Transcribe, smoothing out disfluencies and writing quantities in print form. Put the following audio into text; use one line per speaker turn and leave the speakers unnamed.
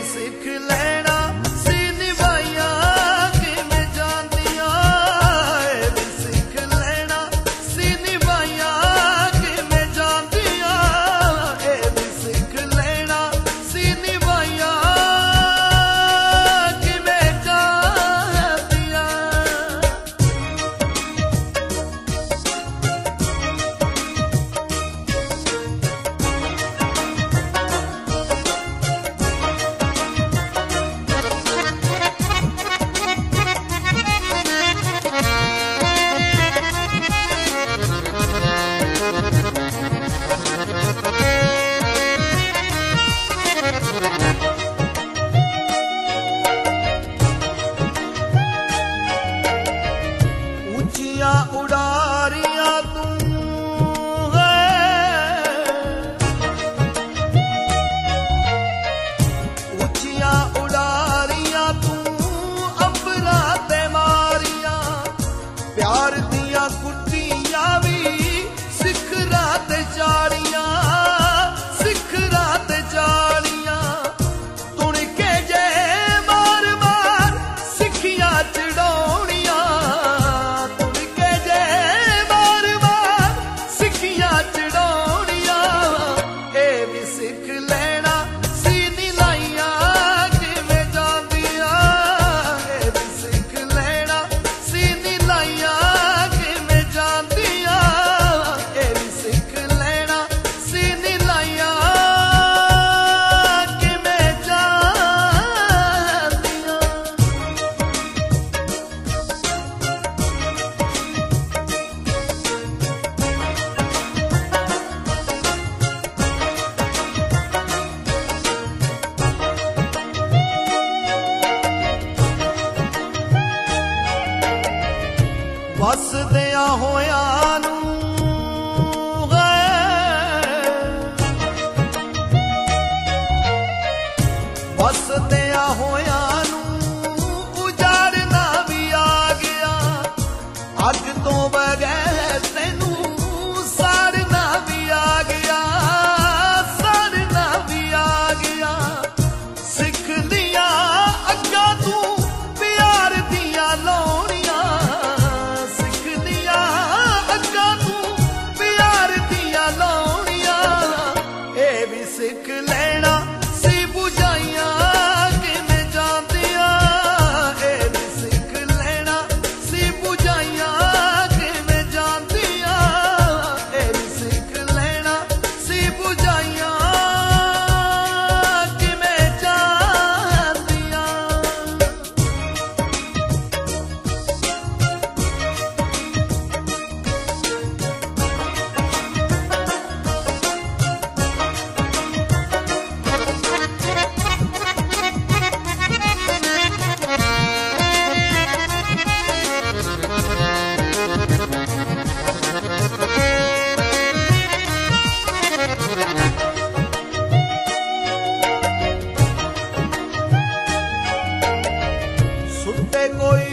सिख लेना सी निभाइया किवें जांदियां, ये भी सिख लेना सी निभाइया किवें जांदियां, ये भी सिख लेना सी निभाइया किवें जांदियां। ऊंचियां उड़ारियां तू ऊंचियां उड़ारियां तू अंबरां ते मारियां, प्यार दियां कुर्तियां भी सिखरां ते चाड़ियां, सिखरां ते चाड़ियां। तुण के जे मार मार सिखियां चढ़ाउणियां, तुण के जे मार मार सिखियां चढ़ाउणियां, ये भी सिख लेना सी निलाइयां किवें जांदियां, ये भी सिख लेना सी निलाइयां किवें जांदियां, ये भी सिख लेना सी निलाइयां किवें जांदियां। वसदियां होयां नूं वसदियां होयां नूं उजाड़ना भी आ गया, अग तो बगैर तैनूं साड़ना भी आ गया, साड़ना भी आ गया। सिख लिया अग्गां तू प्यार दियां लाउणियां, सिख लिया अग्गां तू प्यार दियां लाउणियां, ये भी सिख लेना सी बुझाइयां किवें जांदियां, ये भी सिख लेना सी बुझाइयां किवें जांदियां, ये भी सिख लेना सी बुझाइयां किवें जांदियां। सुट्टे कोई